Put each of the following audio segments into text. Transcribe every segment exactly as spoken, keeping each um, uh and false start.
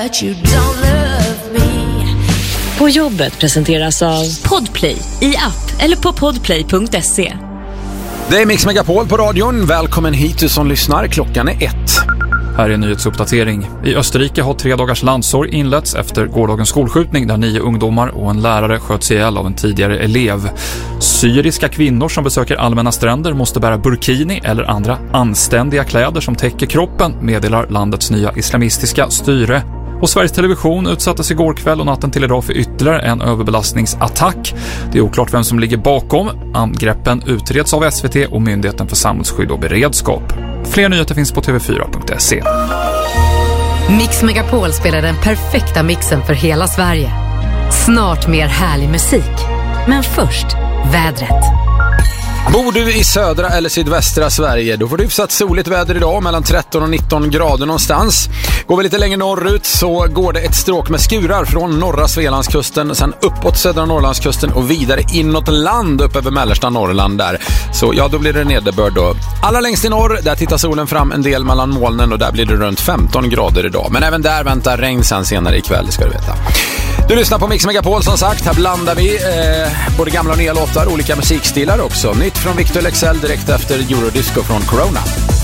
but you don't love me. På jobbet presenteras av Podplay i app eller på podplay punkt se. Det är Mix Megapol på radion. Välkommen hit du som lyssnar. Klockan är ett. Här är en nyhetsuppdatering. I Österrike har tre dagars landssorg inletts efter gårdagens skolskjutning där nio ungdomar och en lärare sköts ihjäl av en tidigare elev. Syriska kvinnor som besöker allmänna stränder måste bära burkini eller andra anständiga kläder som täcker kroppen, meddelar landets nya islamistiska styre. Och Sveriges Television utsattes igår kväll och natten till idag för ytterligare en överbelastningsattack. Det är oklart vem som ligger bakom. Angreppen utreds av S V T och Myndigheten för samhällsskydd och beredskap. Fler nyheter finns på t v fyra punkt se. Mix Megapol spelar den perfekta mixen för hela Sverige. Snart mer härlig musik. Men först, vädret. Bor du i södra eller sydvästra Sverige, då får du hyfsat soligt väder idag, mellan tretton och nitton grader någonstans. Går vi lite längre norrut så går det ett stråk med skurar från norra Svealandskusten, sen uppåt södra Norrlandskusten och vidare inåt land upp över mellersta Norrland där. Så ja, då blir det nederbörd då. Allra längst i norr, där tittar solen fram en del mellan molnen och där blir det runt femton grader idag. Men även där väntar regn sen senare ikväll, ska du veta. Du lyssnar på Mix Megapol som sagt. Här blandar vi eh, både gamla och nya låtar, olika musikstilar också. Nytt från Victor Lexell direkt efter Eurodisco från Corona.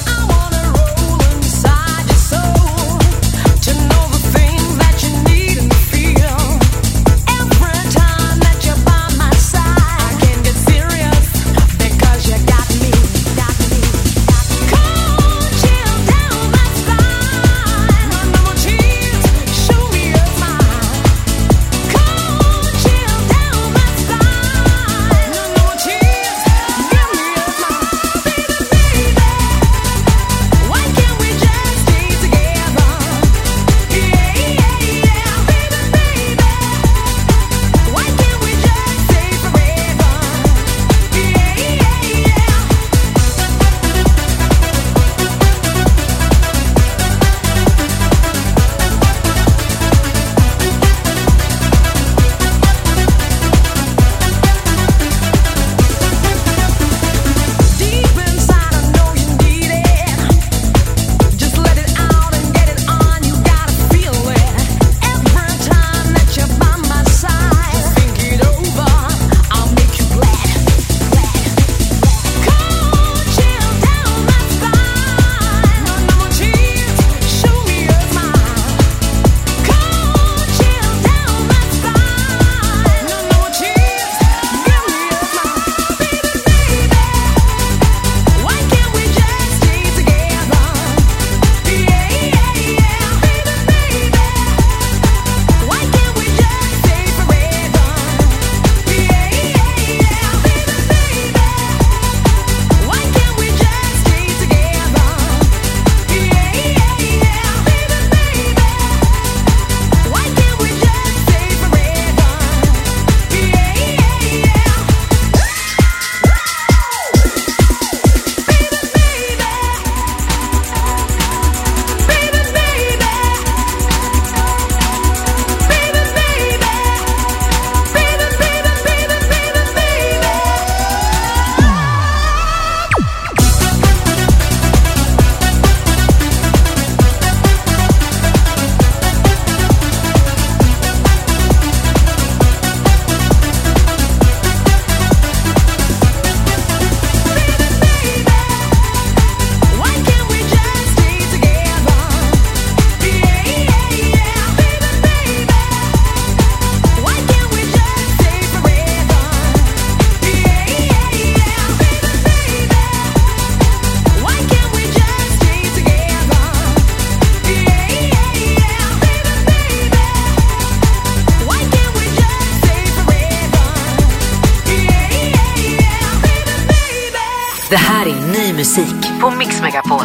Det här är ny musik på Mix Megapol.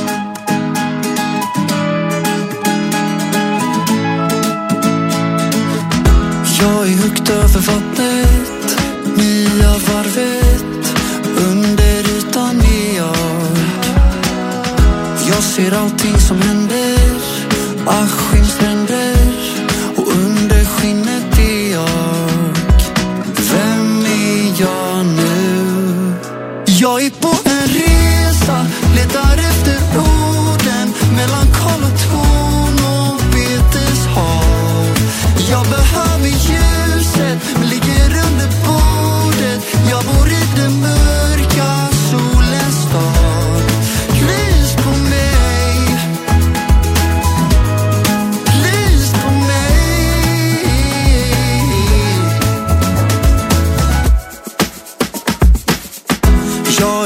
Jag är högt över vattnet, nya varvet, under ytan är jag. Jag ser allting som händer, Askimstränder, och under skinnet är jag. Vem är jag nu? Jag är på en resa, letar efter orden mellan kolloton och betes.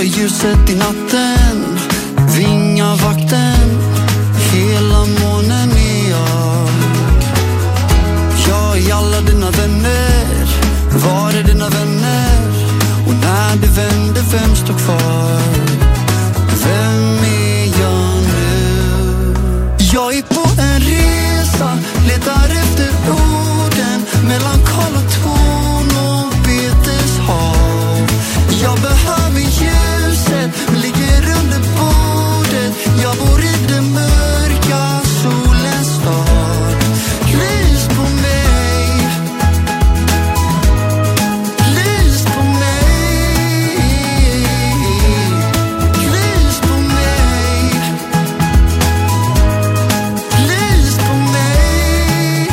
ljuset i natten, vingavakten, hela månen är jag. Jag är alla dina vänner, var är dina vänner? Och när det vänder, vem står kvar? Vem är jag nu? Jag är på en resa, letar efter orden, melankol och ton och beteshav. Jag behöver ljuset, men ligger under bordet. Jag bor i den mörka solens stad. Lys på mig, lys på mig, lys på mig, lys på mig.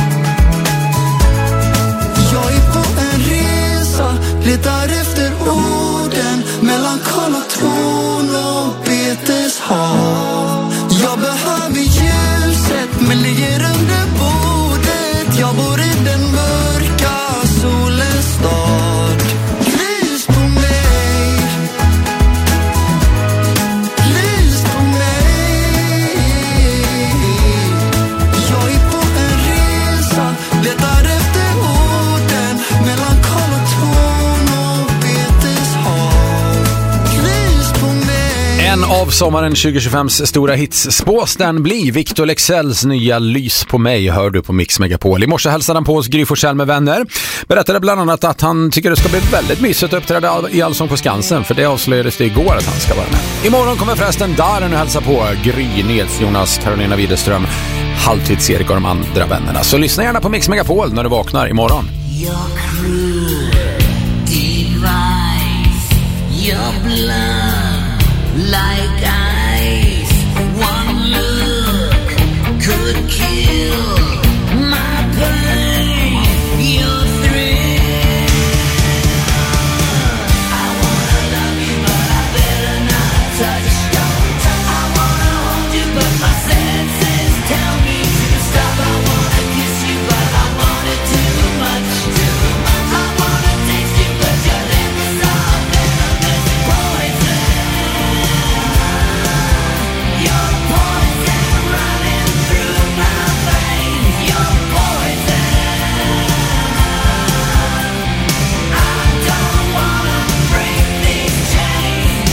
Jag är på en resa, letar efter orden, melankol och ton och beteshav. Jag behöver ljuset, men ligger under bordet. Jag bor i den mörka solens stad. Lys på mig, lys på mig. Jag är på en resa, letar efter orden, melankol och ton och beteshav. Lys på mig. En av sommaren tjugo tjugofems stora hits spås den bli. Victor Leksells nya Lys på mig hör du på Mix Megapol. I morse hälsade han på oss Gry Forssell med vänner. Berättade bland annat att han tycker det ska bli väldigt mysigt att uppträda i Allsång på Skansen, för det avslöjades det igår att han ska vara med. Imorgon kommer förresten Darren och hälsa på Gry, Nils, Jonas, Carolina Widerström, Halvtids-Erik och de andra vännerna. Så lyssna gärna på Mix Megapol när du vaknar imorgon. Your cruel device, your blood like ice. One look could kill my pain. Your thrill. I wanna love you, but I better not touch. I wanna hold you, but my senses tell me to stop. I wanna kiss you, but I want it too much. I wanna taste you, but your lips are venomous poison. Your poison running through my veins. Your poison. I don't wanna break these chains.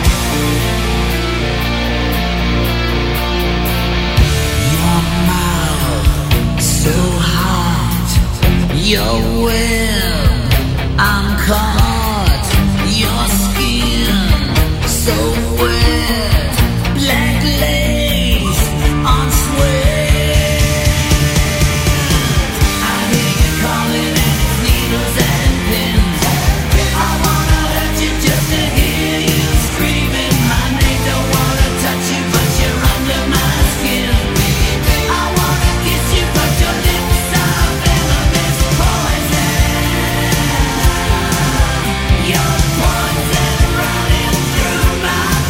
Your mouth so hot. Your will, I'm caught. Your skin so wet. Black lace on sweat. I hear you calling and it's needles and pins. I wanna hurt you just to hear you screaming my name. Don't wanna touch you, but you're under my skin. I wanna kiss you, but your lips are venomous poison. Your poison running through my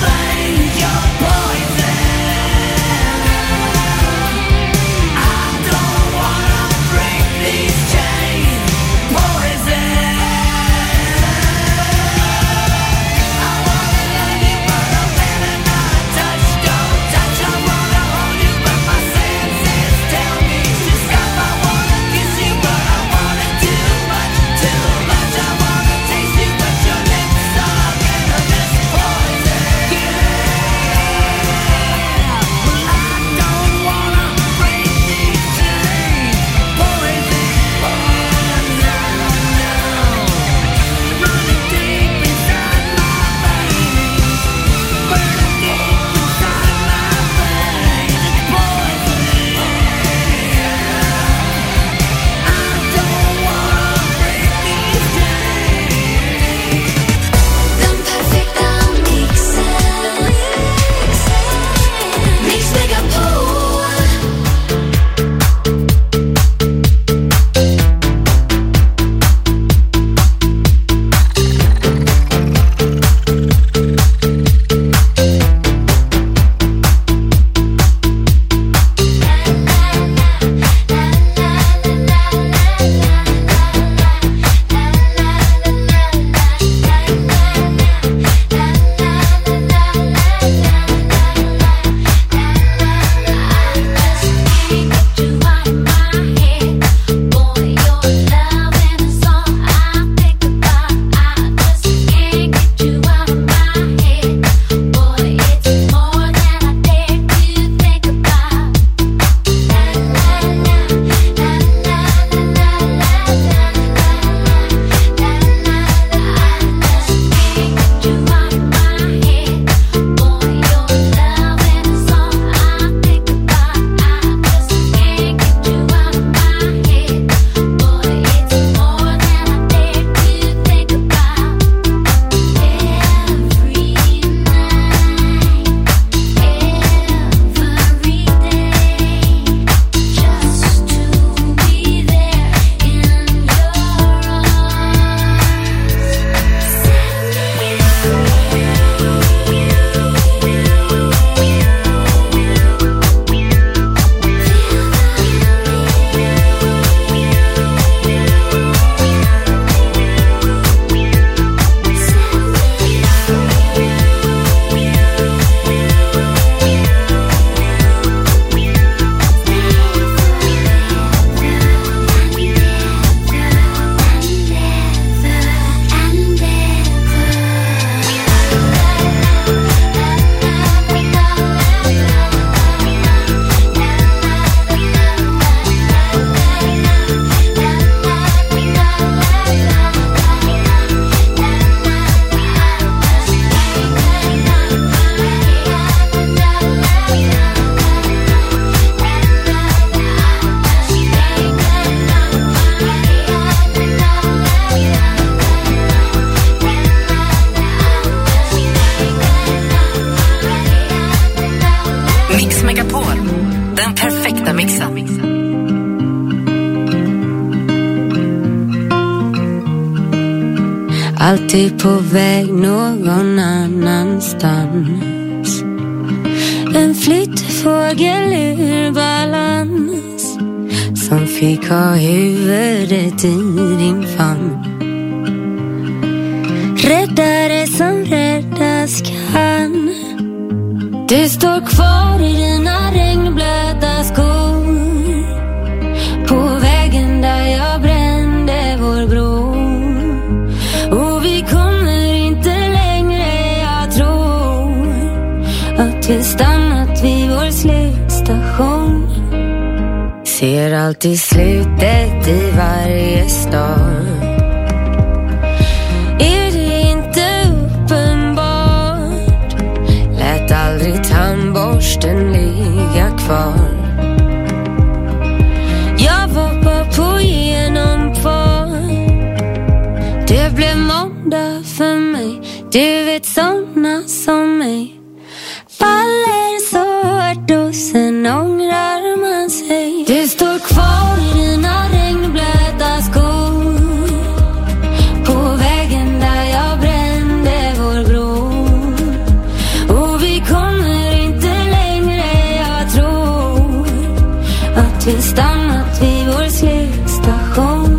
alltid på väg någon annanstans. En flyttfågel ur balans som fick ha huvudet i din famn. Räddare som räddas kan. Du står kvar i dina regnblöta skor på vägen där jag brände vår bro. Och vi kommer inte längre, jag tror att vi stannat vid vår slutstation. Ser alltid slutet i varje stad. Är det inte uppenbart? Lät aldrig tandborsten ligga kvar. Jag var bara på genomfart. Det blev måndag för mig. Du vet såna som mig faller så hårt och sen ångrar man sig. Du står kvar i dina regnblöta skor på vägen där jag brände vår bro. Och vi kommer inte längre, jag tror att vi stannat vid vår slutstation.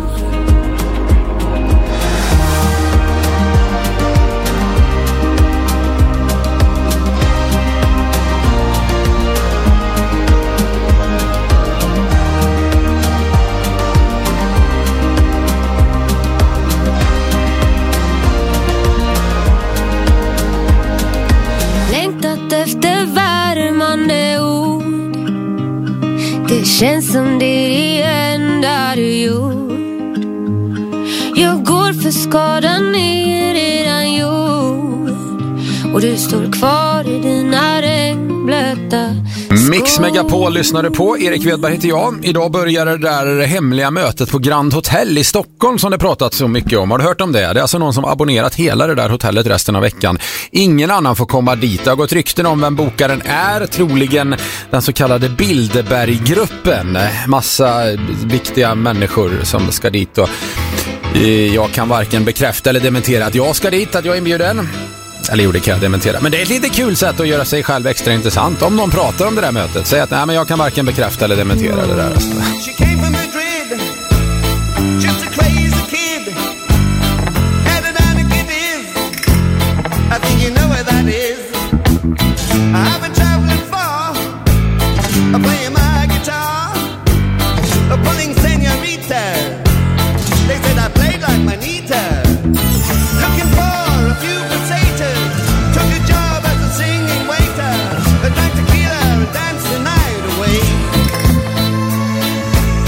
Efter värmande ord. Det känns som det är enda du gjort. Jag går för skadan är redan gjord. Och du står kvar i dina regnblöta skor. Mix Megapol lyssnade på. Erik Wedberg heter jag. Idag börjar det där hemliga mötet på Grand Hotel i Stockholm som det pratat så mycket om. Har du hört om det? Det är alltså någon som abonnerat hela det där hotellet resten av veckan. Ingen annan får komma dit. Det har gått rykten om vem bokaren är. Troligen den så kallade Bilderberggruppen. Massa viktiga människor som ska dit. Och jag kan varken bekräfta eller dementera att jag ska dit, att jag är inbjuden. Eller jo, det kan jag dementera. Men det är ett lite kul sätt att göra sig själv extra intressant. Om någon pratar om det där mötet, säg att nej, men jag kan varken bekräfta eller dementera det där. She came from Madrid, just a crazy kid. Had a dynamic is, I think you know where that is. I've been traveling far, I'm playing my guitar, I'm pulling señorita. They said I played like Manita. Looking for a few potatoes, took a job as a singing waiter. I drank tequila and danced the night away.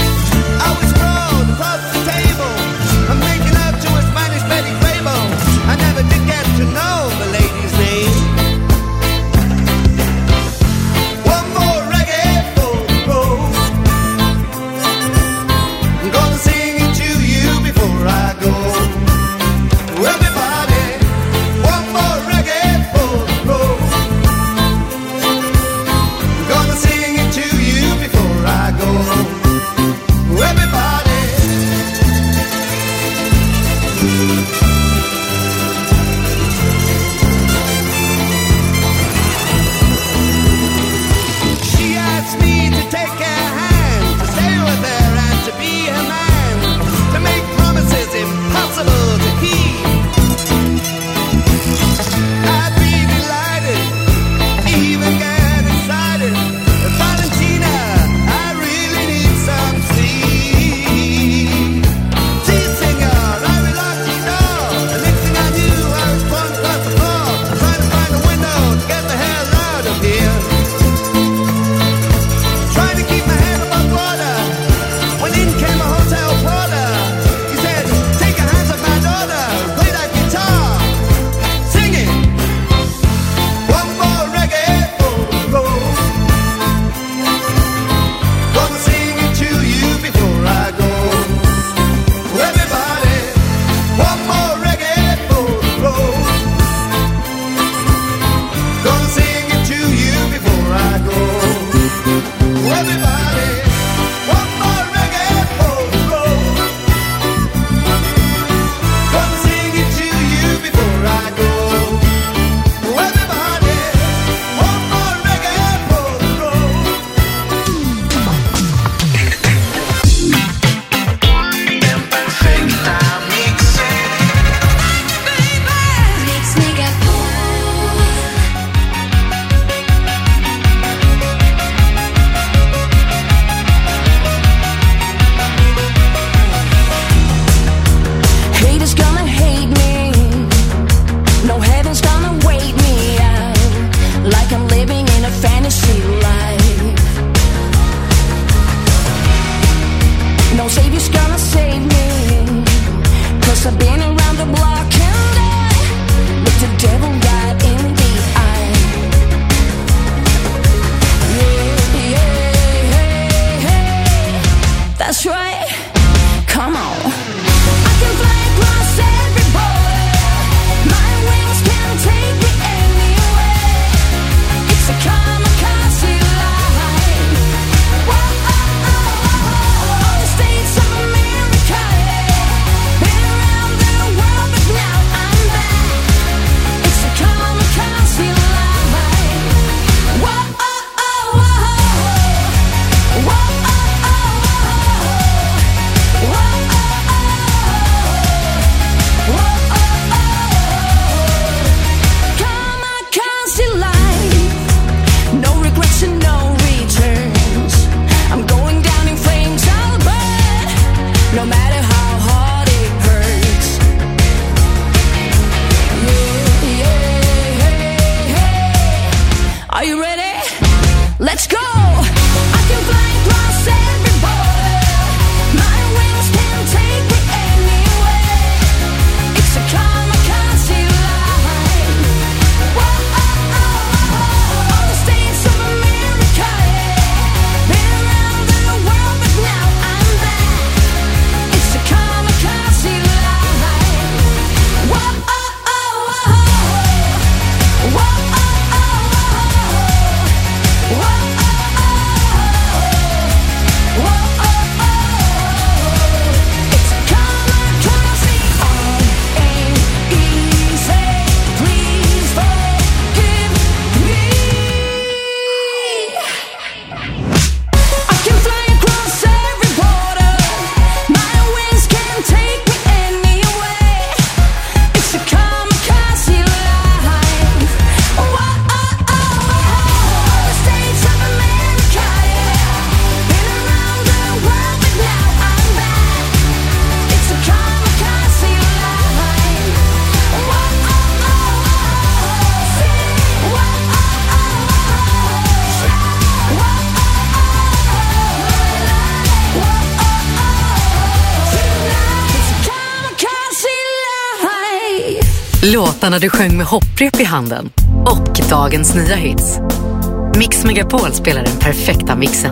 Låtarna du sjöng med hopprep i handen och dagens nya hits. Mix Megapol spelar den perfekta mixen.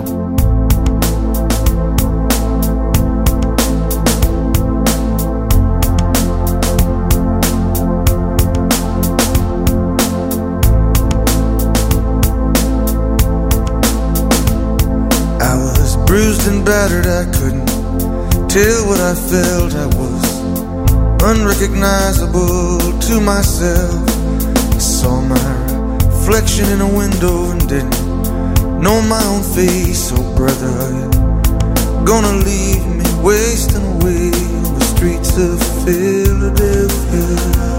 I was bruised and battered, I couldn't tell what I felt. I was unrecognizable to myself. I saw my reflection in a window and didn't know my own face. Oh brother, are you gonna leave me wasting away on the streets of Philadelphia?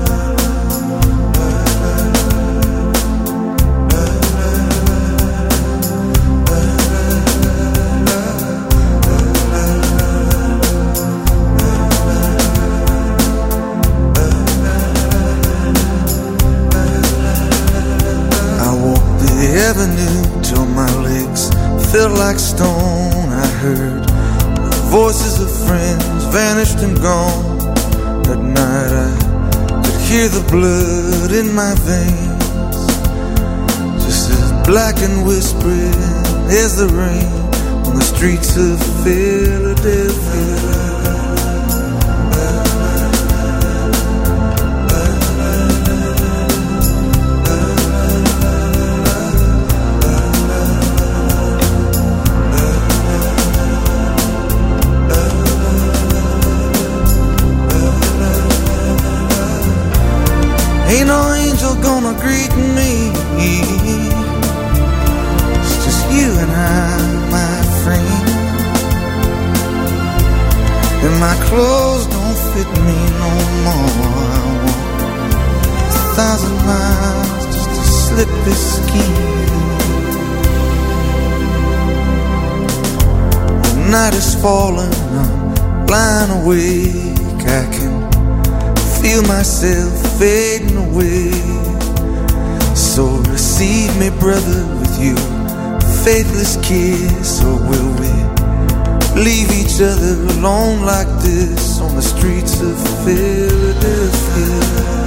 Till my legs felt like stone. I heard the voices of friends vanished and gone. That night I could hear the blood in my veins, just as black and whispering as the rain on the streets of Philadelphia. Ain't no angel gonna greet me. It's just you and I, my friend. And my clothes don't fit me no more. I walk a thousand miles just to slip this skin. The night is falling, I'm blind awake. I can feel myself fading away. So receive me, brother, with you faithless kiss. Or will we leave each other alone like this on the streets of Philadelphia?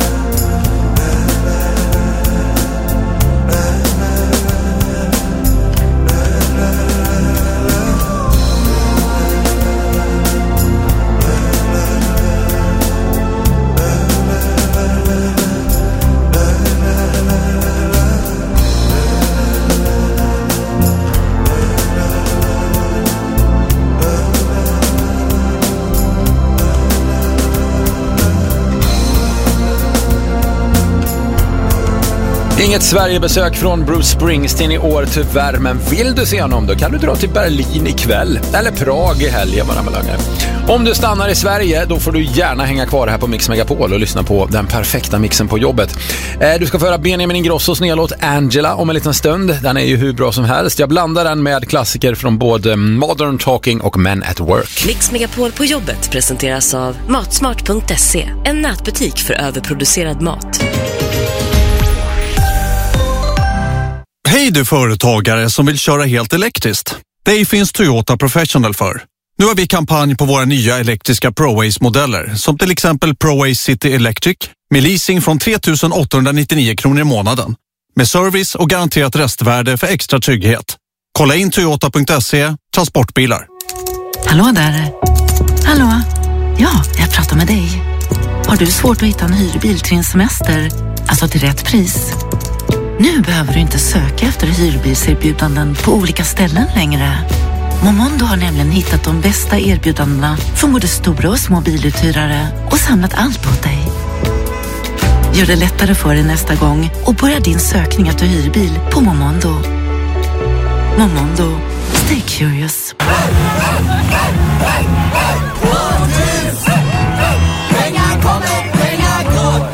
Inget Sverigebesök från Bruce Springsteen i år tyvärr, men vill du se honom då kan du dra till Berlin ikväll eller Prag i helgen bara med längre. Om du stannar i Sverige då får du gärna hänga kvar här på Mix Megapol och lyssna på den perfekta mixen på jobbet. Du ska få höra Benjamin Ingrossos nya låt Angela om en liten stund. Den är ju hur bra som helst. Jag blandar den med klassiker från både Modern Talking och Men at Work. Mix Megapol på jobbet presenteras av matsmart punkt se, en nätbutik för överproducerad mat. Hej du företagare som vill köra helt elektriskt. Det finns Toyota Professional för. Nu har vi kampanj på våra nya elektriska ProAce-modeller, som till exempel ProAce City Electric med leasing från tre tusen åttahundranittionio kronor i månaden. Med service och garanterat restvärde för extra trygghet. Kolla in toyota punkt se, transportbilar. Hallå där. Hallå? Ja, jag pratar med dig. Har du svårt att hitta en hyrbil till din semester? Alltså till rätt pris? Nu behöver du inte söka efter hyrbilserbjudanden på olika ställen längre. Momondo har nämligen hittat de bästa erbjudandena från både stora och små biluthyrare och samlat allt åt dig. Gör det lättare för dig nästa gång och börja din sökning efter hyrbil på Momondo. Momondo. Stay curious. Pengar kommer, pengar går.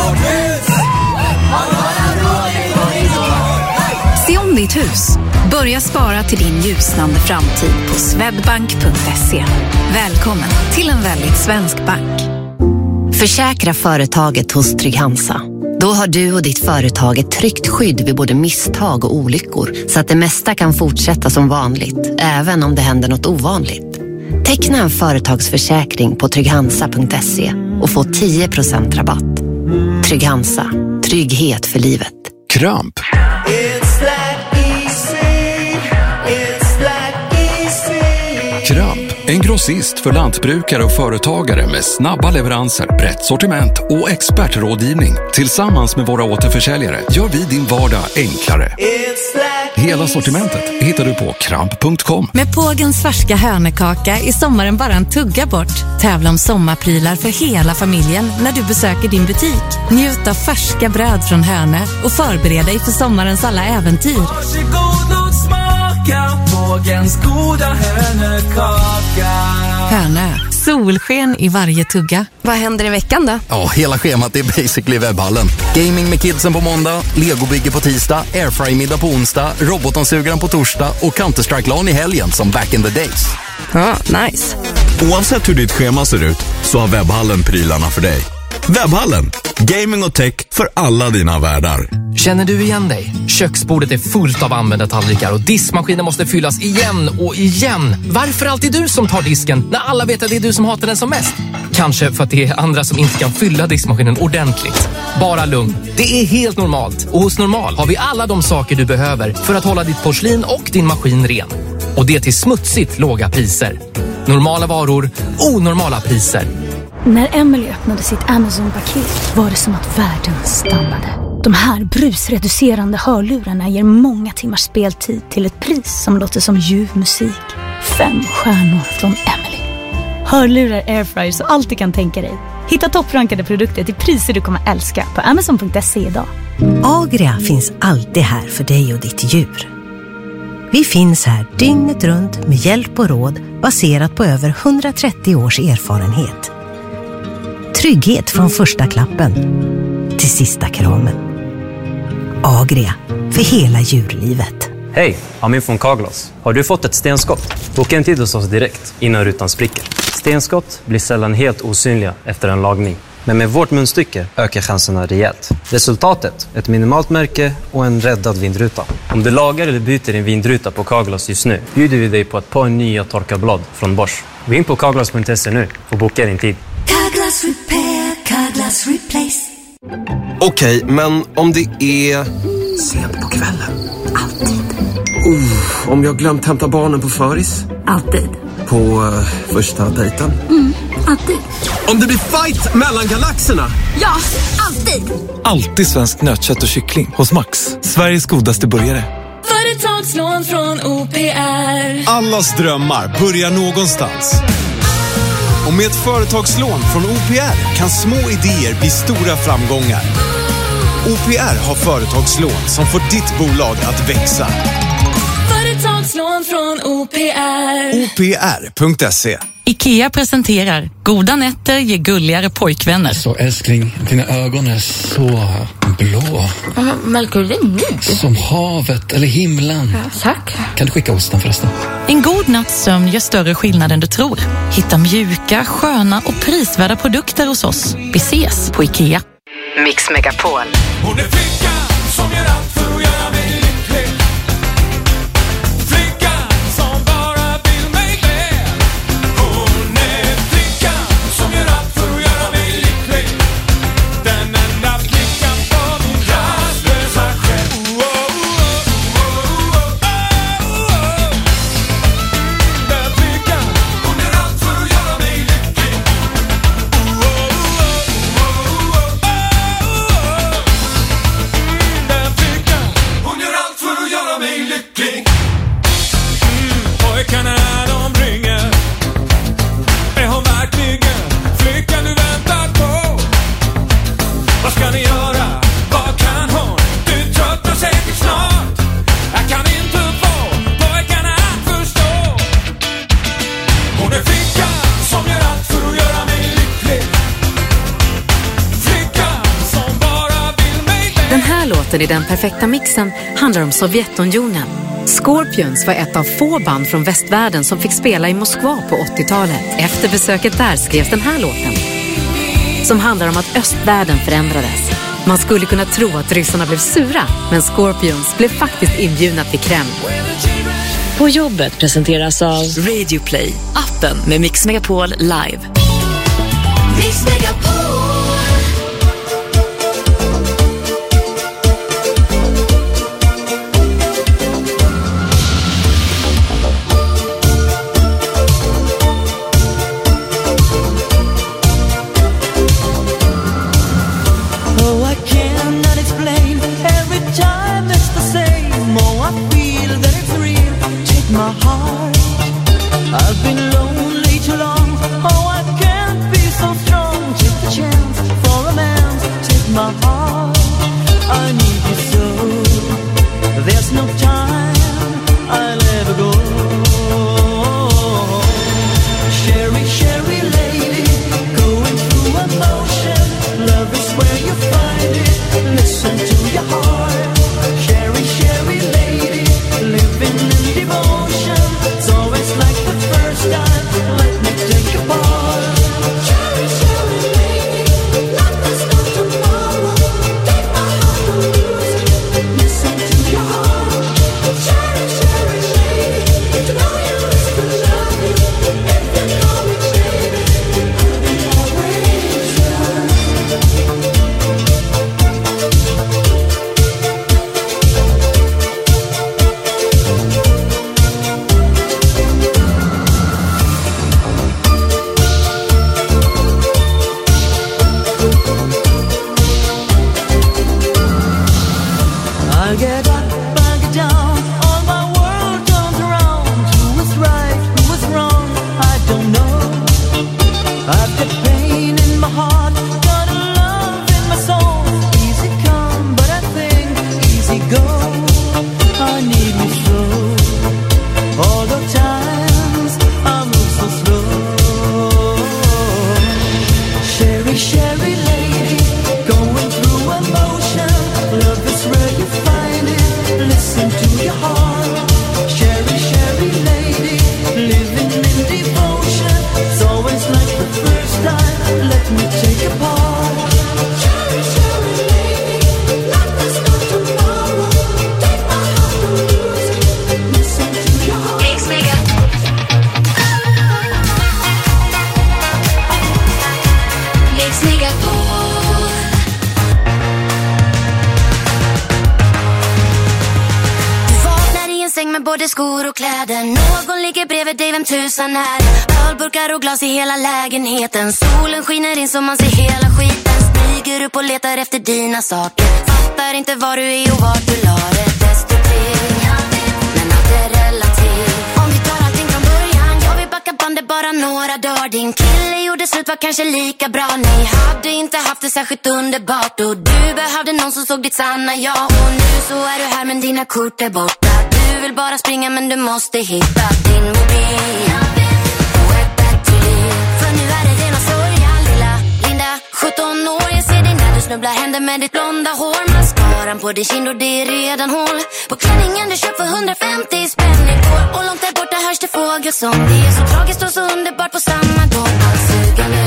Se om ditt hus. Börja spara till din ljusnande framtid på swedbank punkt se. Välkommen till en väldigt svensk bank. Försäkra företaget hos Trygg-Hansa. Då har du och ditt företag ett tryggt skydd vid både misstag och olyckor, så att det mesta kan fortsätta som vanligt, även om det händer något ovanligt. Teckna en företagsförsäkring på trygg hansa punkt se och få tio procent rabatt. Trygg-Hansa. Trygghet för livet. Kramp. Kramp, en grossist för lantbrukare och företagare med snabba leveranser, brett sortiment och expertrådgivning. Tillsammans med våra återförsäljare gör vi din vardag enklare. Hela sortimentet hittar du på kramp punkt com. Med Pågens färska hönekaka är sommaren bara en tugga bort. Tävla om sommarprylar för hela familjen när du besöker din butik. Njut av färska bröd från Hönö och förbered dig för sommarens alla äventyr. Varsågod och smaka Pågens goda hönekaka. Hönö, solsken i varje tugga. Vad händer i veckan då? Ja, hela schemat är basically webbhallen. Gaming med kidsen på måndag, legobygge på tisdag, airfry-middag på onsdag, robotdammsugaren på torsdag och Counter-Strike-LAN i helgen som back in the days. Ja, nice. Oavsett hur ditt schema ser ut så har webbhallen prylarna för dig. Webbhallen, gaming och tech för alla dina världar. Känner du igen dig? Köksbordet är fullt av använda tallrikar och diskmaskinen måste fyllas igen och igen. Varför alltid du som tar disken när alla vet att det är du som hatar den som mest? Kanske för att det är andra som inte kan fylla diskmaskinen ordentligt. Bara lugn. Det är helt normalt. Och hos Normal har vi alla de saker du behöver för att hålla ditt porslin och din maskin ren. Och det till smutsigt låga priser. Normala varor, onormala priser. När Emily öppnade sitt Amazon-paket var det som att världen stannade. De här brusreducerande hörlurarna ger många timmars speltid till ett pris som låter som ljuv musik. Fem stjärnor från Emily. Hörlurar, airfryer och allt du kan tänka dig. Hitta topprankade produkter till priser du kommer älska på amazon punkt se idag. Agria finns alltid här för dig och ditt djur. Vi finns här dygnet runt med hjälp och råd baserat på över hundratrettio års erfarenhet. Trygghet från första klappen till sista kramen. Agria, för hela djurlivet. Hej, Amin från Carglass. Har du fått ett stenskott? Boka en tid hos oss direkt innan rutan spricker. Stenskott blir sällan helt osynliga efter en lagning. Men med vårt munstycke ökar chanserna rejält. Resultatet, ett minimalt märke och en räddad vindruta. Om du lagar eller byter din vindruta på Carglass just nu bjuder vi dig på ett par nya torkarblad från Bosch. Gå in på carglass punkt se nu och boka din tid. Carglass repair, Carglass replace. Okej, okay, men om det är sent på kvällen. Alltid. Uh, om jag glömt hämta barnen på föris. Alltid. På uh, första dejten. Mm, alltid. Om det blir fight mellan galaxerna. Ja, alltid. Alltid svensk nötkött och kyckling hos Max. Sveriges godaste burgare. Företagslån från O P R. Allas drömmar börjar någonstans. Och med ett företagslån från O P R kan små idéer bli stora framgångar. O P R har företagslån som får ditt bolag att växa. Företagslån från O P R. O P R punkt se. IKEA presenterar Goda nätter ger gulligare pojkvänner. Så älskling, dina ögon är så blå. Märker du det? Som havet eller himlen. Ja, tack. Kan du skicka osten förresten? En god natts sömn gör större skillnad än du tror. Hitta mjuka, sköna och prisvärda produkter hos oss. Vi ses på IKEA. Mix Megapol. Hon är flickan som gör allt för att göra mig lycklig. Flickan som bara vill mig väl. Hon är flickan som gör allt för att göra mig lycklig. Den enda flickan på min rastlösa själ. Oh, oh, oh, oh, oh, oh. Den flickan, hon gör allt för att göra mig lycklig. Oh, oh, oh, oh, oh, oh. Lycklig. Mm, pojkarna de ringer. Är hon verkligen flickan du väntar på? Vad ska ni göra? Vad kan hon? Du tröttnar säkert snart. Jag kan inte få pojkarna att förstå. Hon är flickan som gör allt för att göra mig lycklig. Flickan som bara vill mig väl. Den här låten i Den perfekta mixen handlar om Sovjetunionen. Scorpions var ett av få band från västvärlden som fick spela i Moskva på åttiotalet. Efter besöket där skrevs den här låten, som handlar om att östvärlden förändrades. Man skulle kunna tro att ryssarna blev sura, men Scorpions blev faktiskt inbjudna till Kreml. På jobbet presenteras av Radio Play, appen med Mix Megapol live. Mix Megapol. både skor och kläder. Någon ligger bredvid dig, vem tusan är? Ölburkar och glas i hela lägenheten. Solen skiner in så man ser hela skiten. Smyger upp och letar efter dina saker. Fattar inte var du är och vart du la det. Destruktiv, men allt är relativt. Om vi tar allting från början, jag vill backa bandet bara några dagar. Din kille gjorde slut, var kanske lika bra. Ni hade inte haft det särskilt underbart. Och du behövde någon som såg ditt sanna jag. Och nu så är du här men dina kort är borta. Du vill bara springa men du måste hitta din mobil och ett bättre liv. För nu är det rena sorgen, lilla Linda, sjutton år. Jag ser dig när du snubblar händer med ditt blonda hår. Mascaran på din kind och det är redan hål på klänningen du köpt för hundrafemtio spänn igår. Och långt där borta hörs det fågelsång. Det är så tragiskt och så underbart på samma gång. Allt suger nu.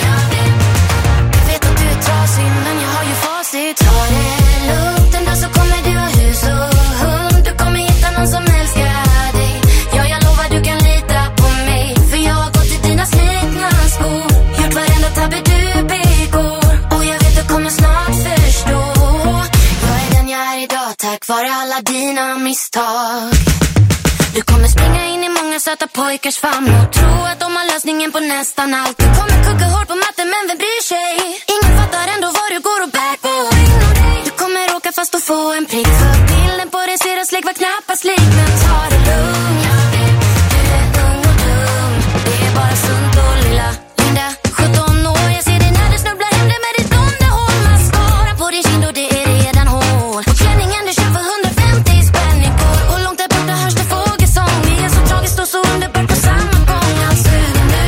Jag vet att du är trasig men jag har ju facit. Ta det lugnt, en dag så kommer du ha hus och hund. Du kommer hitta någon som älskar dig. Ja, jag lovar du kan lita på mig. För jag har gått i dina slitna skor. Gjort varenda tabbe du begår. Och jag vet du kommer snart förstå. Jag är den jag är idag tack vare alla dina misstag. Du kommer springa in i många söta pojkars famn och tro att de har lösningen på nästan allt. Du kommer kugga hårt på matten men vem bryr sig? Ingen fattar ändå vad du går och bär på. Du kommer åka fast och få en prick. För bilden på din syrras släck var knappast lik. Men ta det lugnt, du är ung och dum. Det är bara sunt och lilla Linda, sjutton år. Jag ser dig när du snubblar händer med ditt blonda hår. Mascara på din kind och det är redan hål på klänningen du köpt för hundrafemtio spänn igår. Och långt där borta hörs det fågelsång. Det är så tragiskt och så underbart på samma gång. Allt suger nu.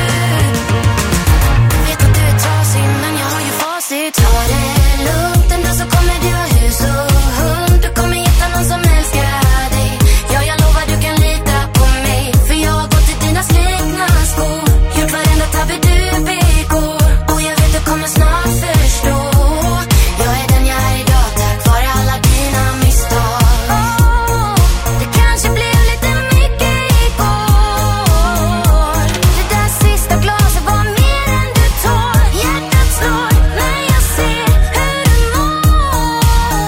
Jag vet att du är trasig men jag har ju facit. Ta det lugnt, en dag så kommer du ha hus och hund. Du kommer hitta någon som älskar dig. Ja, jag lovar du kan lita på mig. För jag har gått i dina slitna skor. Gjort varenda tabbe du begår. Och jag vet du kommer snart förstå. Jag är den jag är idag tack vare alla dina misstag. Oh, det kanske blev lite mycket igår. Det där sista glaset var mer än du tål. Hjärtat slår när jag ser hur du mår.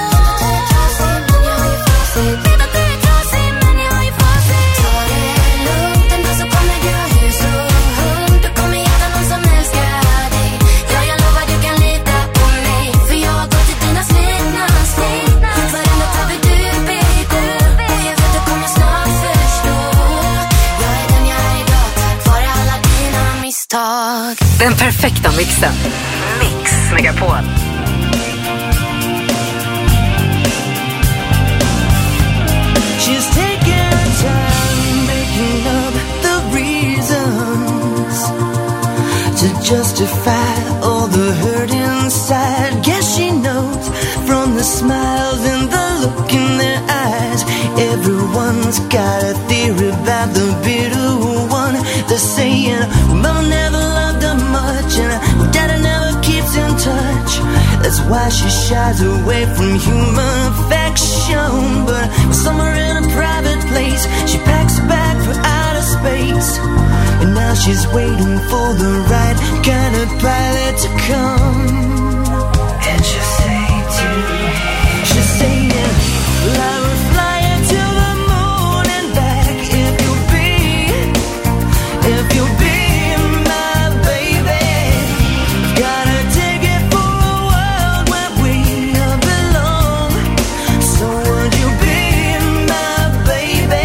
Vet att du är trasig men jag har ju facit. Ta det lugnt, en dag så kommer du ha hus och hund. Du kommer hitta någon som älskar dig. Ja, jag lovar du kan lita på mig. För jag har gått i dina slitna steg. Gjort varenda tabbe du begår. Och jag vet du kommer snart förstå. Jag är den jag är idag tack vare alla dina misstag. Den perfekta mixen. Mix Megapol. She's taking her time making up the reasons to justify all the hurt inside. Guess she knows from the smiles and the look in their eyes. Everyone's got a theory about the bitter one. They're saying, Mama never loved her much and Daddy never keeps in touch. That's why she shies away from human affection. But somewhere in a private place, she packs a bag for outer space. And now she's waiting for the right kind of pilot to come. And she'll say to me, she'll say, I will fly you to the moon and back if you'll be, if you'll be my baby. Gotta take it for a world where we belong. So would you be my baby?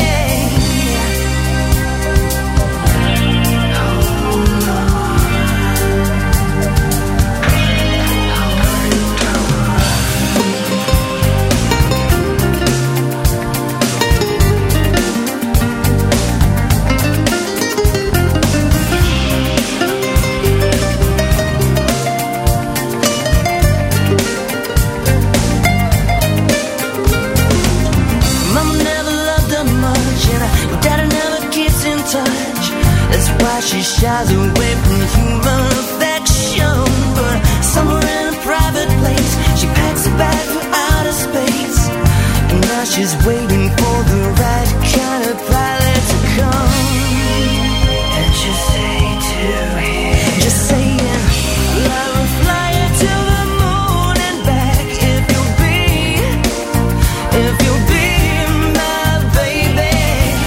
Mama never loved her much and Daddy never keeps in touch. That's why she shies away from human affection. But somewhere in a private place, she packs a bag for outer space. And now she's waiting for the right kind of pilot to come. And she'll say to him, just saying, I will fly you to the moon and back if you'll be, if you'll be my baby.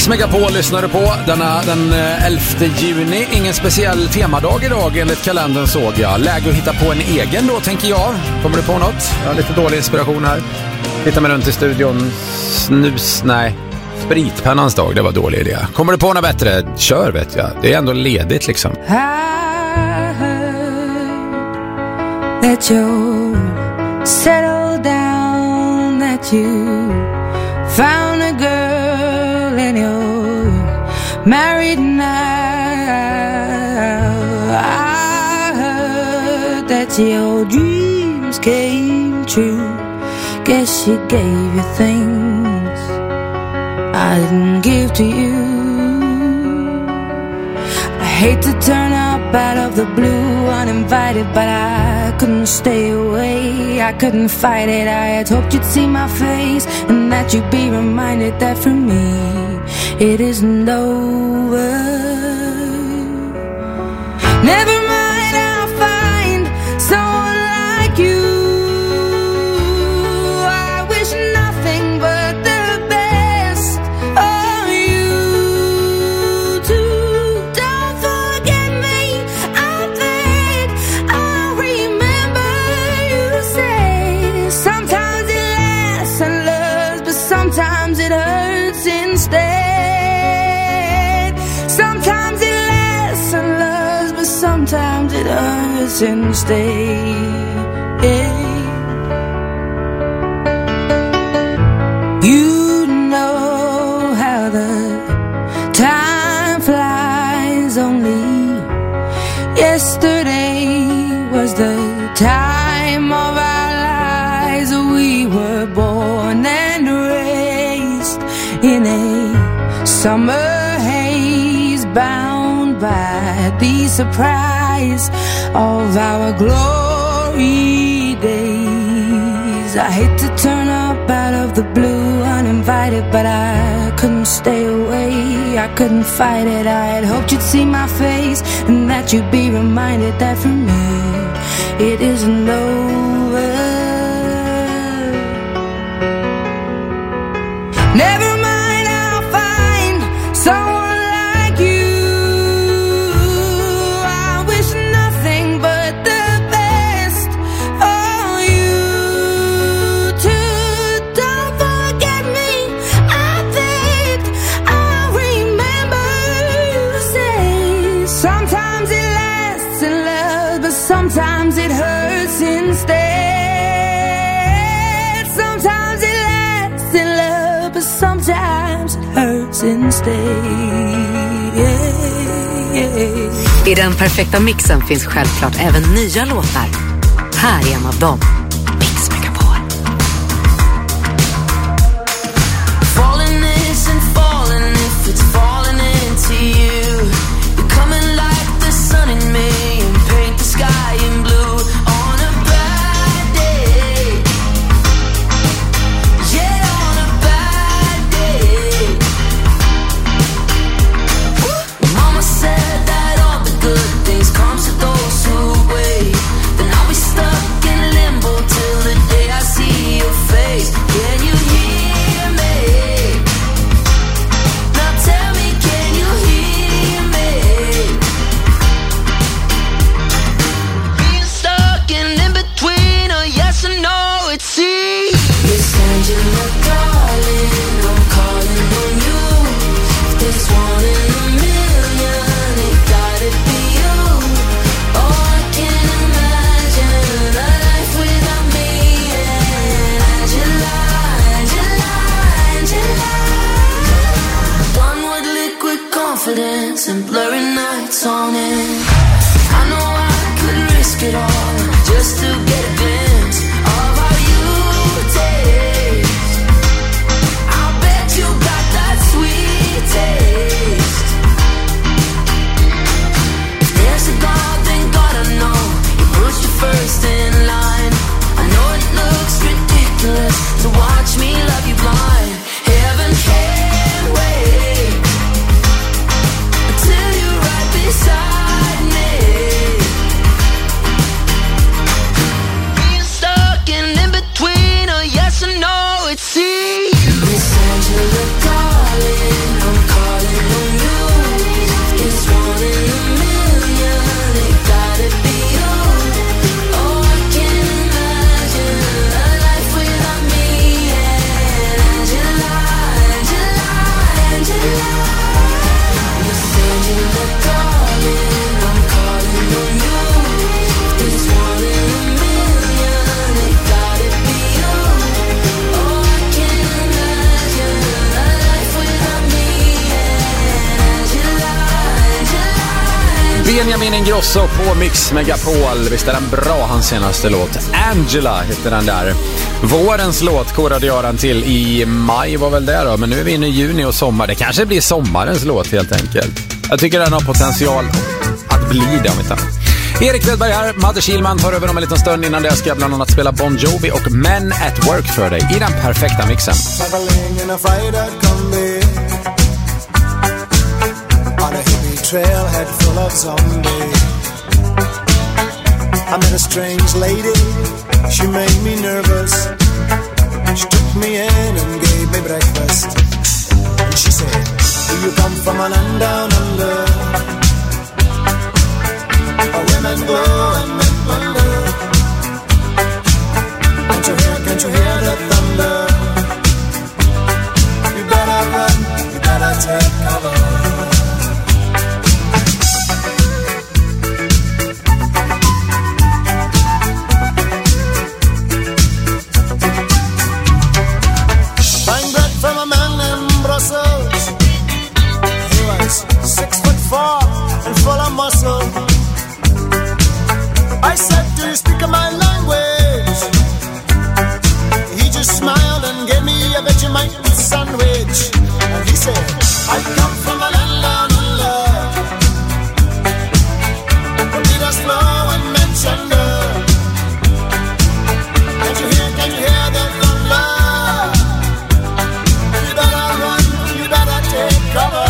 Mix Megapol lyssnar du på denna, den elfte juni. Ingen speciell temadag idag enligt kalendern, såg jag. Läge att hitta på en egen då, tänker jag. Kommer du på något? Jag har lite dålig inspiration här. Tittar mig runt i studion. Snus, nej. Spritpennans dag, det var dålig idé. Kommer du på något bättre? Kör, vet jag. Det är ändå ledigt liksom. I heard that you settled down, that you found a girl and you're married now. I heard that your dreams came true. Guess she gave you things I didn't give to you. I hate to turn up out of the blue uninvited, but I couldn't stay away, I couldn't fight it. I had hoped you'd see my face and that you'd be reminded that for me it isn't over. Never mind, I'll find someone like you. I wish nothing but the best of you too. Don't forget me, I think I'll remember you say sometimes it lasts and loves, but sometimes it hurts instead. Sometimes it lasts and loves, but sometimes it hurts instead. You know how the time flies. Only yesterday was the time of our lives. We were born and raised in a summer haze, bound by the surprise of our glory days. I hate to turn up out of the blue uninvited, but I couldn't stay away, I couldn't fight it. I had hoped you'd see my face and that you'd be reminded that for me it isn't over. Never mind, I'll find someone like you. I wish nothing but the best for you too. Don't forget me, I think I'll remember you say sometimes it lasts in love, but sometimes it hurts instead. Sometimes it lasts in love, but sometimes it hurts instead. I den perfekta mixen finns självklart även nya låtar. Här är en av dem. Mix Megapol. Falling isn't falling if it's falling into you. You're coming like the sun in May and paint the sky in blue on a bad day. Yeah, on a bad day. Mama said that all the good things come to those who wait. Then I'll be stuck in limbo Benjamin Ingrosso på Mix Megapol. Visst är den bra, hans senaste låt. Angela heter den där. Vårens låt korade jag den till i maj var väl det då. Men nu är vi inne i juni och sommar. Det kanske blir sommarens låt helt enkelt. Jag tycker den har potential att bli det om inte annat. Erik Wedberg här, Madde Kihlman tar över om en liten stund. Innan det ska jag bland annat spela Bon Jovi och Men at Work för dig i den perfekta mixen. On a hippie trailhead full of zombies, I met a strange lady, she made me nervous. She took me in and gave me breakfast. And she said, do you come from a land down under? Where women go and men wonder. Can't you hear, can't you hear the thunder? You better run, you better take cover. Six foot four and full of muscle. I said, do you speak my language? He just smiled and gave me a Vegemite sandwich. And he said, I come from a land down under. Lead us slow and mention her. Can't you hear, can you hear the thunder? You better run, you better take cover.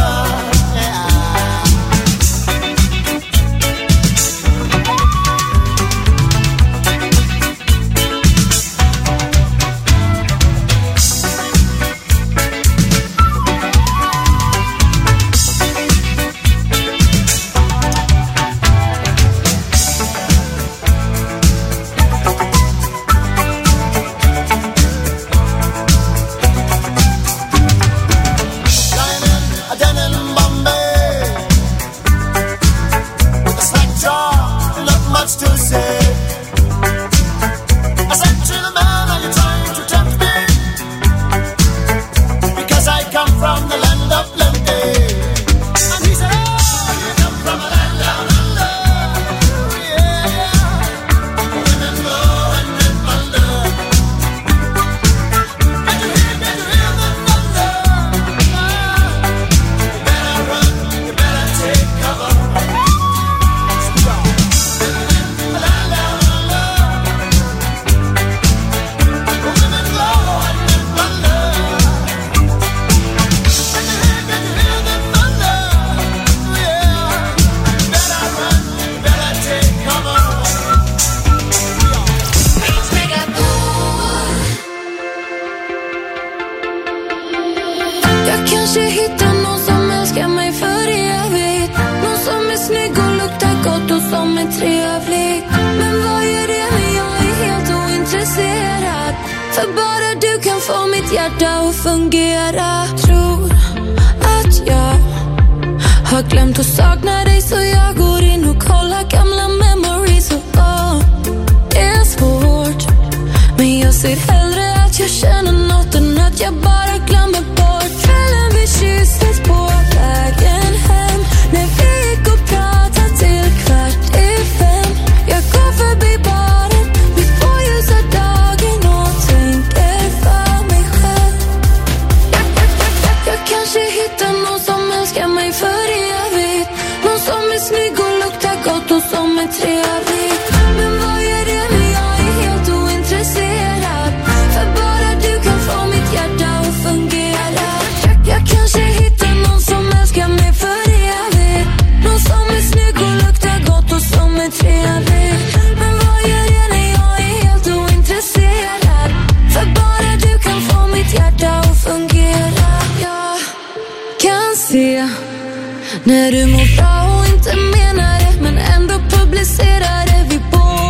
När du mår bra och inte menar det, men ändå publicerar det. Vi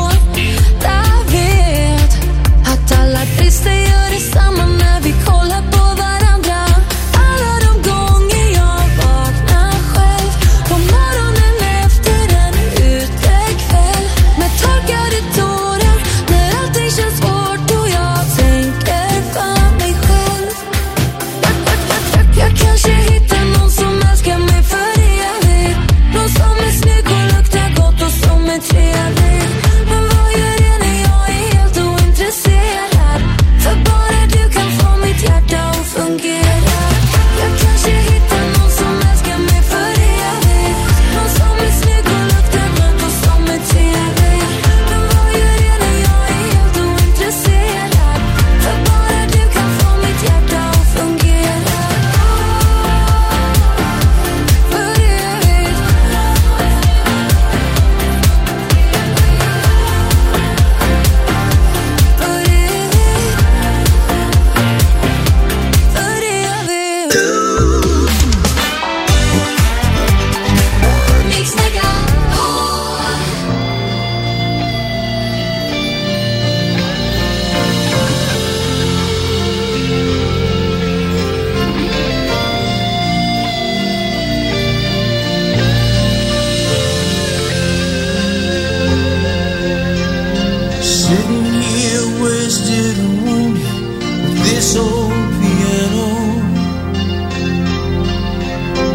båda vet att alla brister gör detsamma när vi kollar på varandra. Alla de gånger jag vaknar själv på morgonen efter en utekväll med torkade tårar, när allting känns svårt och jag tänker för mig själv. Jag, jag, jag, jag kanske hittar någon som älskar mig för evigt, någon som är snygg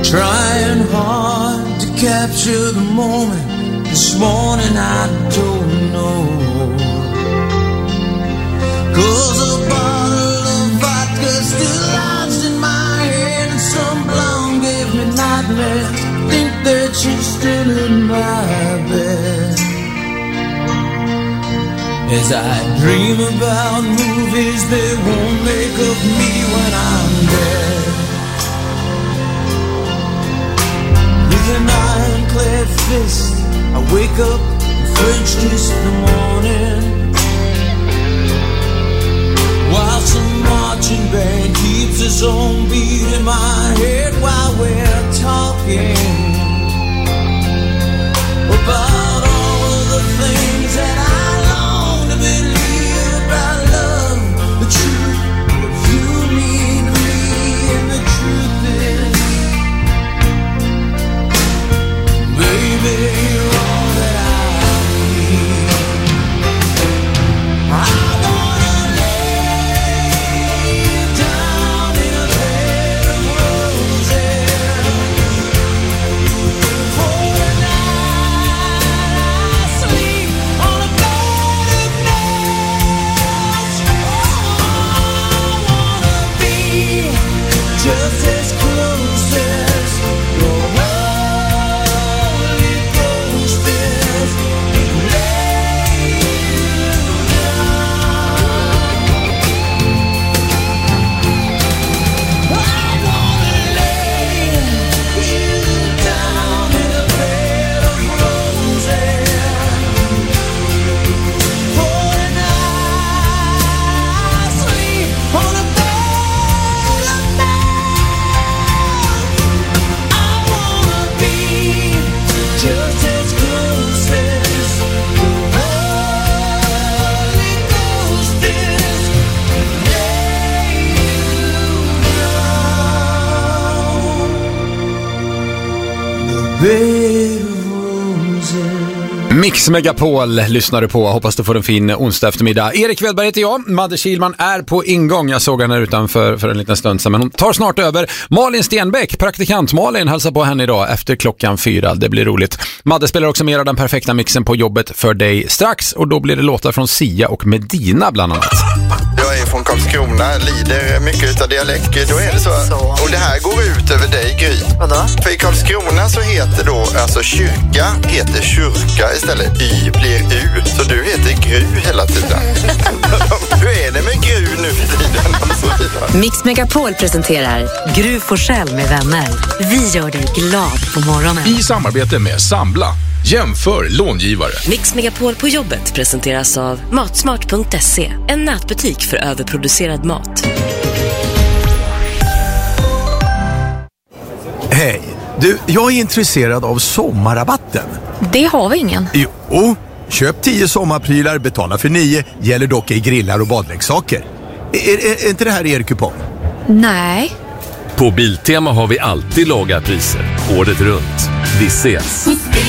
Trying hard to capture the moment. This morning I don't know. 'Cause a bottle of vodka still lodged in my head, and some blonde gave me nightmares. Think that she's still in my bed. As I dream about movies they won't make of me when I'm dead. With an ironclad fist I wake up and French kiss the morning, while some marching band keeps its own beat in my head while we're talking about all of the things that I long to believe about love, the truth, if you need me, and the truth is, baby, you're all that I need. I wanna lay down in a bed of roses for the night. I sleep on a bed of nails. Oh, I wanna be just as close as your Holy Ghost is. Lay you down. I wanna lay you down in a bed of roses for the night. I sleep on a bed of nails. I wanna be just as close as your Holy Ghost is. Lay you down. The bed of roses. Mix Megapol lyssnar du på. Hoppas du får en fin onsdag eftermiddag. Erik Wedberg heter jag. Madde Kilman är på ingång. Jag såg henne här utanför för en liten stund sedan, men hon tar snart över. Malin Stenbeck, praktikant Malin, hälsar på henne idag efter klockan fyra. Det blir roligt. Madde spelar också mer av den perfekta mixen på jobbet för dig strax, och då blir det låtar från Sia och Medina bland annat. Jag är från Karlskrona, lider mycket av dialekt. Då är det så. Och det här går ut över dig, Gry. Vadå? För i Karlskrona så heter då, alltså kyrka heter kyrka istället. Y blir U. Så du heter Gry hela tiden. Hur är det med Gry nu för tiden? Och så vidare. Mix Megapol presenterar Gry Forssell med vänner. Vi gör dig glad på morgonen. I samarbete med Sambla. Jämför långivare. Mix Megapol på jobbet presenteras av matsmart punkt se, en nätbutik för överproducerad mat. Hej, du, jag är intresserad av sommarrabatten. Det har vi ingen. Jo, köp tio sommarprylar, betala för nio, gäller dock i grillar och badleksaker. Är, är, är inte det här er kupong? Nej. På Biltema har vi alltid låga priser. Året runt. Vi ses.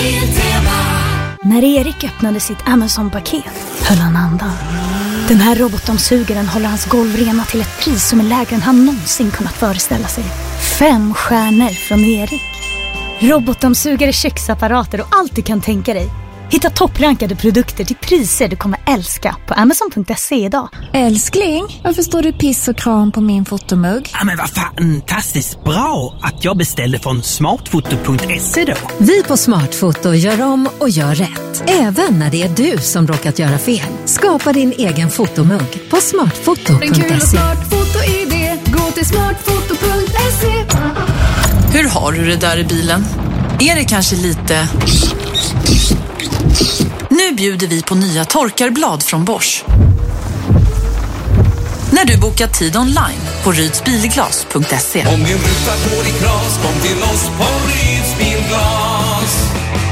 När Erik öppnade sitt Amazon-paket höll han andan. Den här robotdammsugaren håller hans golv rena till ett pris som är lägre än han någonsin kunnat föreställa sig. Fem stjärnor från Erik. Robotdammsugare, köksapparater och allt du kan tänka dig. Hitta topprankade produkter till priser du kommer älska på amazon punkt se idag. Älskling, varför står det piss och kram på min fotomugg? Ja, men vad fantastiskt bra att jag beställde från smartfoto punkt se då. Vi på Smartfoto gör om och gör rätt. Även när det är du som råkat göra fel. Skapa din egen fotomugg på smartfoto punkt se. En kul och smart foto-idé. Gå till smartfoto punkt se. Hur har du det där i bilen? Är det kanske lite... Nu bjuder vi på nya torkarblad från Bosch. När du bokar tid online på rydsbilglas punkt se. Om din ruta går i kras, kom till oss på Ryds bilglas.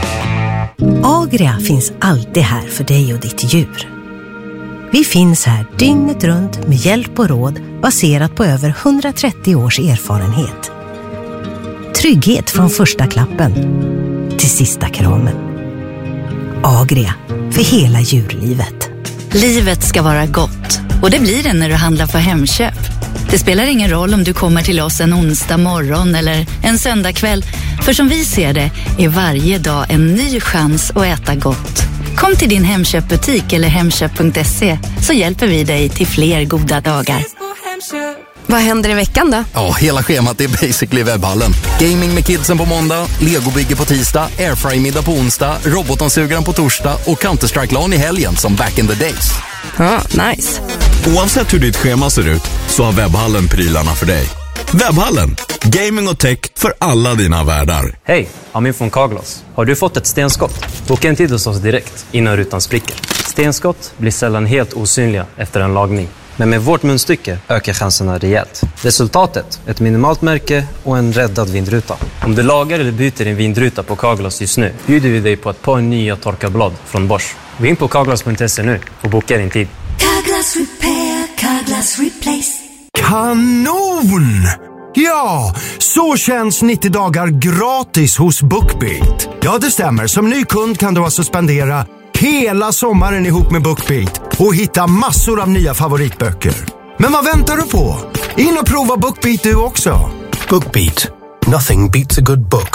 Agria finns alltid här för dig och ditt djur. Vi finns här dygnet runt med hjälp och råd baserat på över hundratrettio års erfarenhet. Trygghet från första klappen till sista kramen. Agria, för hela djurlivet. Livet ska vara gott, och det blir det när du handlar på Hemköp. Det spelar ingen roll om du kommer till oss en onsdag morgon eller en söndag kväll. För som vi ser det är varje dag en ny chans att äta gott. Kom till din Hemköpbutik eller hemköp punkt se så hjälper vi dig till fler goda dagar. Vad händer i veckan då? Ja, hela schemat är basically webbhallen. Gaming med kidsen på måndag, legobygge på tisdag, airfry-middag på onsdag, robotdammsugaren på torsdag och Counter-Strike-lan i helgen som back in the days. Ja, nice. Oavsett hur ditt schema ser ut så har webbhallen prylarna för dig. Webbhallen, gaming och tech för alla dina världar. Hej, Amin från Kaglas. Har du fått ett stenskott? Boka en tid hos oss direkt innan rutan spricker. Stenskott blir sällan helt osynliga efter en lagning. Men med vårt munstycke ökar chanserna rejält. Resultatet, ett minimalt märke och en räddad vindruta. Om du lagar eller byter en vindruta på Kaglas just nu bjuder vi dig på ett par nya torkarblad från Bosch. Gå in på kaglas punkt se nu och boka din tid. Kaglas Repair, Kaglas Replace. Kanon! Ja, så känns nittio dagar gratis hos BookBeat. Ja, det stämmer. Som ny kund kan du alltså spendera hela sommaren ihop med BookBeat och hitta massor av nya favoritböcker. Men vad väntar du på? In och prova BookBeat du också. BookBeat. Nothing beats a good book.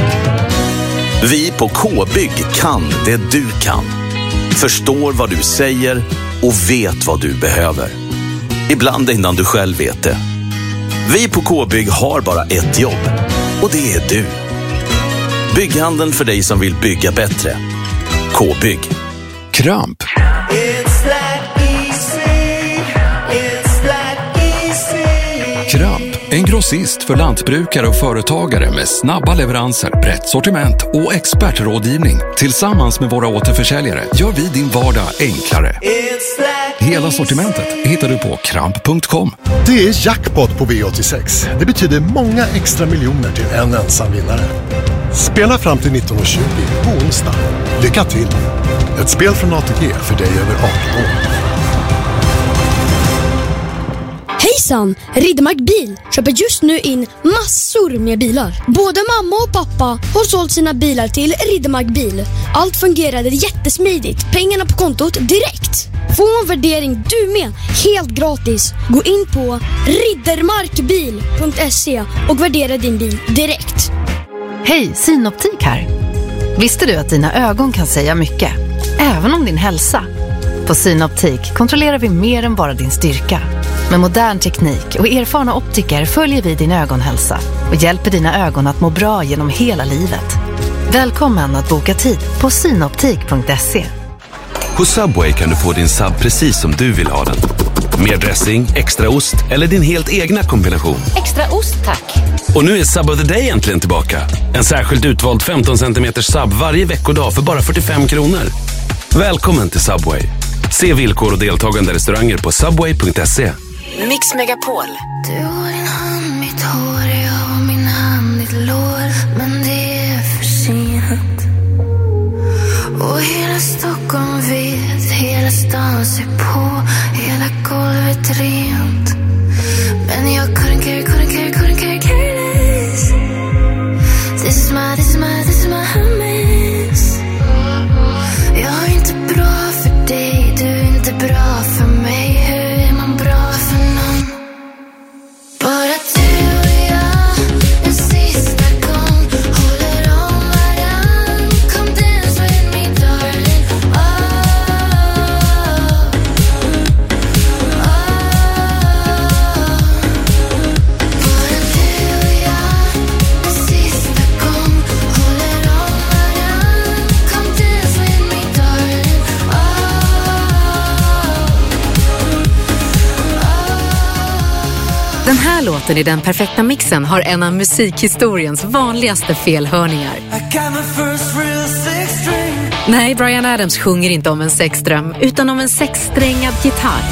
Vi på K-bygg kan det du kan. Förstår vad du säger och vet vad du behöver. Ibland innan du själv vet det. Vi på K-bygg har bara ett jobb. Och det är du. Bygghandeln för dig som vill bygga bättre. K-bygg. Kramp. Kramp, en grossist för lantbrukare och företagare med snabba leveranser, brett sortiment och expertrådgivning. Tillsammans med våra återförsäljare gör vi din vardag enklare. Hela sortimentet hittar du på kramp punkt com. Det är jackpot på V åttiosex. Det betyder många extra miljoner till en ensam vinnare. Spela fram till nitton tjugo på onsdag. Lycka till! Ett spel från A T G för dig över arton år. Hejsan! Riddermark Bil köper just nu in massor med bilar. Både mamma och pappa har sålt sina bilar till Riddermark Bil. Allt fungerade jättesmidigt. Pengarna på kontot direkt. Få en värdering du med, helt gratis. Gå in på riddermarkbil punkt se och värdera din bil direkt. Hej, Synoptik här. Visste du att dina ögon kan säga mycket? Även om din hälsa. På Synoptik kontrollerar vi mer än bara din styrka. Med modern teknik och erfarna optiker följer vi din ögonhälsa och hjälper dina ögon att må bra genom hela livet. Välkommen att boka tid på synoptik punkt se. På Subway kan du få din sub precis som du vill ha den. Mer dressing, extra ost eller din helt egna kombination. Extra ost, tack. Och nu är Sub of the Day äntligen tillbaka. En särskilt utvald femton centimeter sub varje veckodag för bara fyrtiofem kronor. Välkommen till Subway. Se villkor och deltagande restauranger på subway punkt se. Mix Megapol. Du har din hand, mitt hår, jag har min hand, ditt lår. Men det är för sent. Och hela Stockholm vet, hela stan ser på, hela golvet rent. Men jag couldn't care, couldn't care, couldn't care, care less. This is my, this is my, this is my mess. Jag är inte bra för dig, du är inte bra för mig. Hur är man bra för någon? Bara du och jag, en sista gång, håller om varann. Come dance with me darling. Oh, oh, bara du och jag, en sista gång, håller om varann. Come dance with me darling. Den här låten i Den perfekta mixen har en av musikhistoriens vanligaste felhörningar. Nej, Bryan Adams sjunger inte om en sexdröm utan om en sexsträngad gitarr.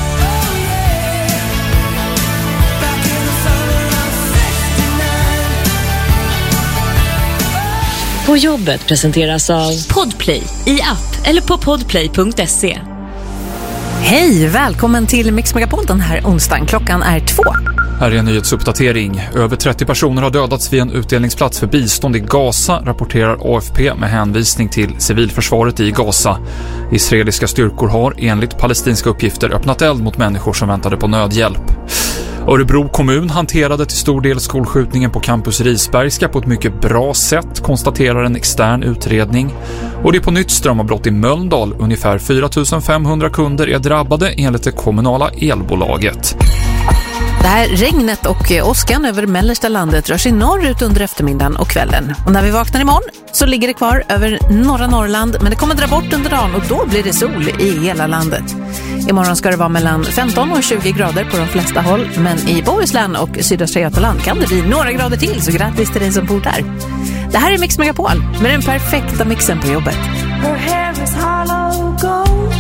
På jobbet presenteras av Podplay i app eller på podplay punkt se. Hej, välkommen till Mix Megapol den här onsdagen. Klockan är två. Här är en nyhetsuppdatering. Över trettio personer har dödats vid en utdelningsplats för bistånd i Gaza, rapporterar A F P med hänvisning till civilförsvaret i Gaza. Israeliska styrkor har enligt palestinska uppgifter öppnat eld mot människor som väntade på nödhjälp. Örebro kommun hanterade till stor del skolskjutningen på campus Risbergska på ett mycket bra sätt, konstaterar en extern utredning. Och det är på nytt strömavbrott i Mölndal. Ungefär fyra tusen femhundra kunder är drabbade enligt det kommunala elbolaget. Det här regnet och åskan över mellersta landet rör sig norrut under eftermiddagen och kvällen. Och när vi vaknar imorgon så ligger det kvar över norra Norrland, men det kommer dra bort under dagen och då blir det sol i hela landet. Imorgon ska det vara mellan femton och tjugo grader på de flesta håll, men i Bohuslän och sydöstra Götaland kan det bli några grader till, så grattis till dig som bor där. Det här är Mix Megapol med den perfekta mixen på jobbet. Her hair is hollow gold,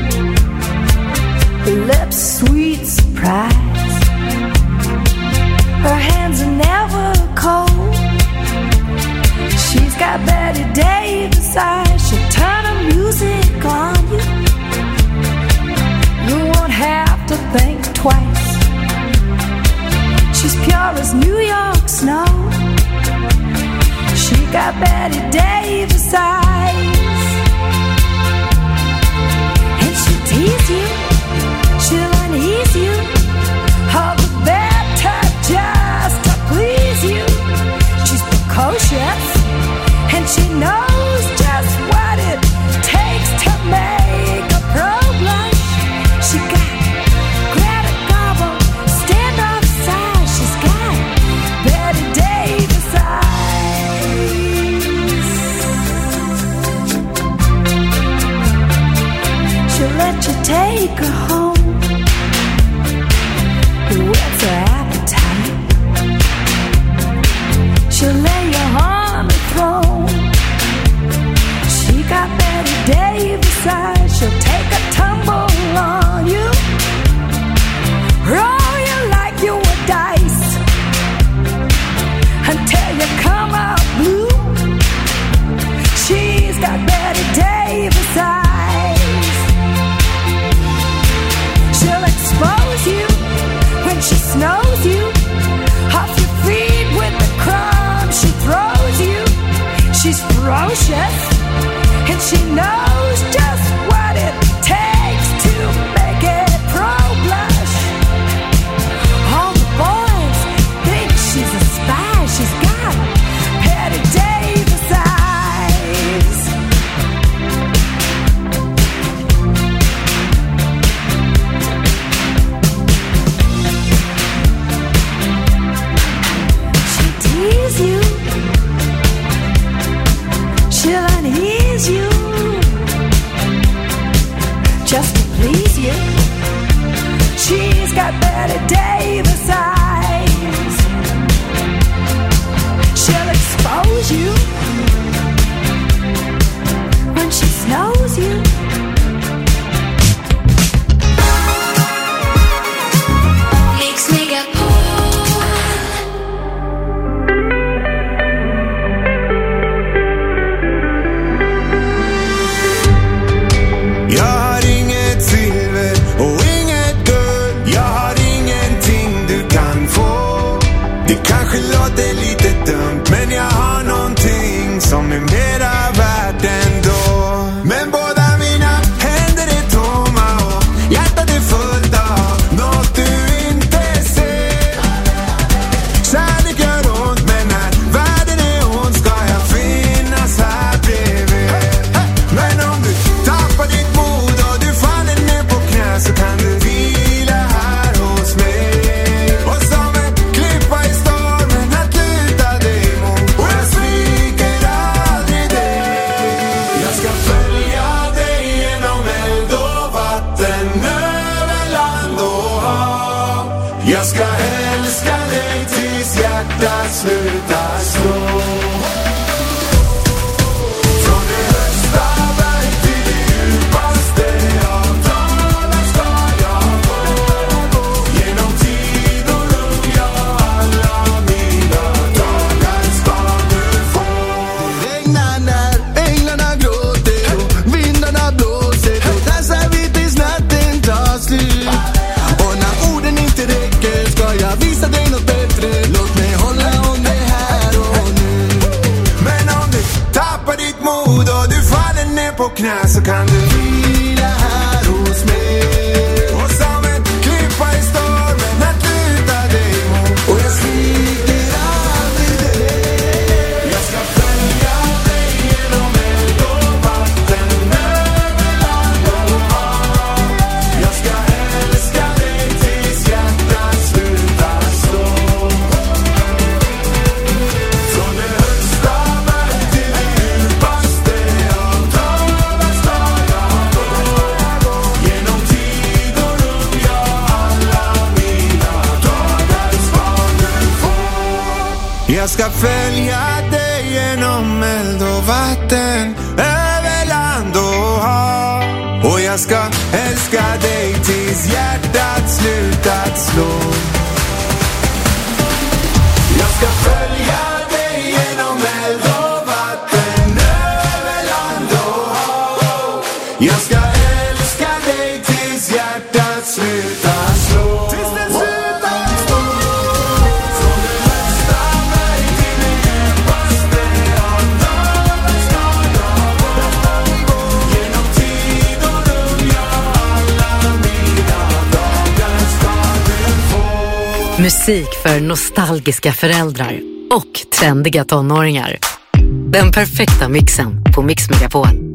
her lips sweet surprise, her hands are never cold, she's got Betty Davis eyes, she'll turn her music on you, you won't have to think twice, she's pure as New York snow, she got Betty Davis eyes, and she'll tease you, she'll unease you, all the better just to please you. She's precocious, and she knows just what it takes to make a pro blush. She got Greta Garbo, stand off side, she's got Betty Davis eyes. She'll let you take her home, what's her appetite? She'll lay you on the throne, she got Betty Davis eyes, she'll take a tumble on you, roll you like you were dice, until you come out blue. She's got Betty Davis eyes, she'll expose you when she snows you, off your feet with the crumbs she throws you. She's ferocious, and she knows just what it takes to make it pro blush. All the boys think she's a spy, she's got Betty Davis eyes. Tease you, she'll unease you, just to please you. She's got Betty Davis eyes, she'll expose you when she snows you. Mix Megapol. Jag har inget silver och inget guld, jag har ingenting du kan få. Det kanske låter lite dumt, men jag har någonting som är mera värt ändå. Men båda mina händer är tomma och hjärtat är fullt av något du inte ser. Kärlek gör ont, men när världen är ond ska jag finnas här bredvid. Men om du tappar ditt mod och du faller ner på knä, så kan du vila här hos mig. Och som en klippa i stormen att luta dig mot, och jag sviker aldrig dig. Jag ska följa dig genom eld och vatten, över land och hav. Jag ska älska dig tills hjärtat slutar slå. Från det högsta berg till det djupaste av dalar ska jag gå. Genom tid och rum, ja, alla mina dagar ska du få. Regnar när änglarna gråter och vindarna blåser, då dansar vi tills natten tar slut. Och när orden inte räcker ska jag visa dig något bättre. Låt mig hålla om det här och nu. Men om du tappar ditt mod och du faller ner på knä, så kan du vila här hos mig. Och som en klippa i stormen att luta ska följa dig genom eld och vatten, över land och hav. Och jag ska älska dig tills hjärtat slutat slå. Jag ska följa dig genom eld och vatten, över land och hav. Jag ska älska dig tills hjärtat slutar slå. Tills den slutar slå. Från det högsta berg till det djupaste av världens dagar. Genom tid och rum, ja, alla mina dagar ska du få. Musik för nostalgiska föräldrar och trendiga tonåringar. Den perfekta mixen på Mix Megapol.